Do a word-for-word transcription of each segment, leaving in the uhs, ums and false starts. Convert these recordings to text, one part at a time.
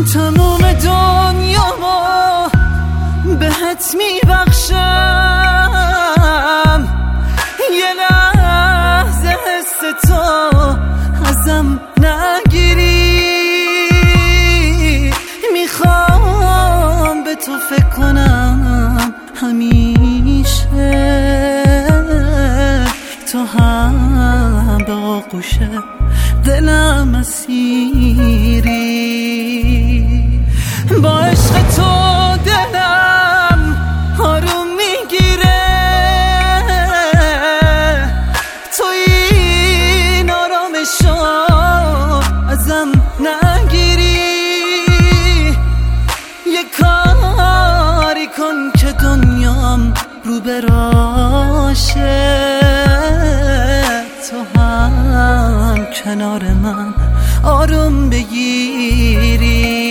تموم دنیا ما بهت میبخشم، یه لحظه حس تو ازم نگیری. میخوام به تو فکر کنم همیشه، تو هم به آغوش دلم اسیری. با عشق تو دلم آروم میگیره، تو این آرامشو ازم نگیری. یه کاری کن که دنیام رو براشه، تو هم کنار من آروم بگیری.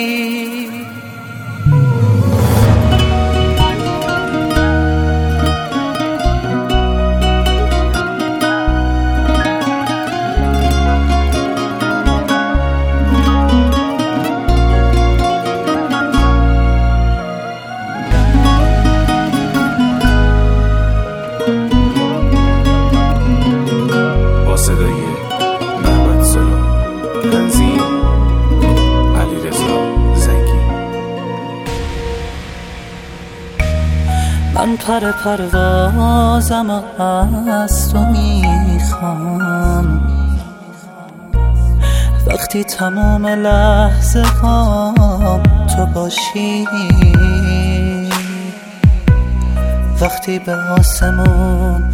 من پر پروازم از تو میخوام، وقتی تمام لحظه هام تو باشی، وقتی به آسمون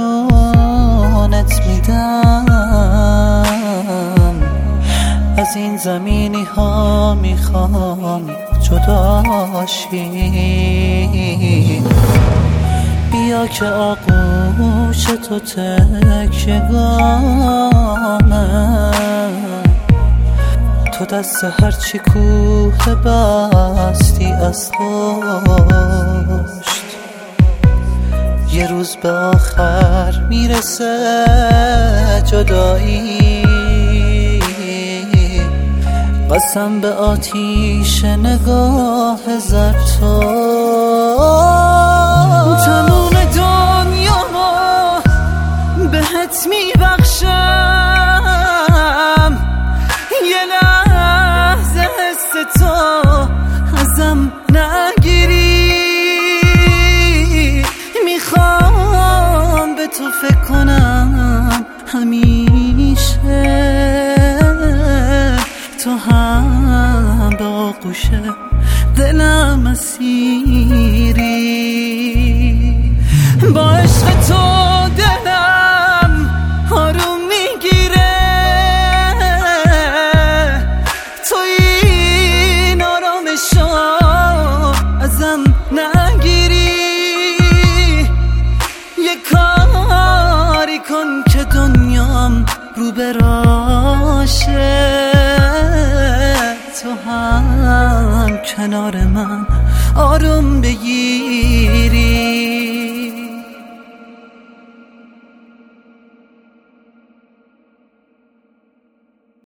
نشونت میدم، از این زمینی ها میخوام جداشی. بیا که آغوش تو تکیه‌گاهمه، تو دست هرچی کوه بستی از پشت، یه روز به آخر میرسه جدایی. قسم به آتیش نگاه زد تو، تموم دنیا ما بهت میبخشم، یه لحظه حس تو ازم نگیری. میخوام به تو فکر کنم همیشه، تو هم به آغوش دلم اسیری. با عشق تو دلم آروم میگیره، تو این آرامشو ازم نگیری. یه کاری کن که دنیام رو براشه، تو هم کنار من آروم بگیر.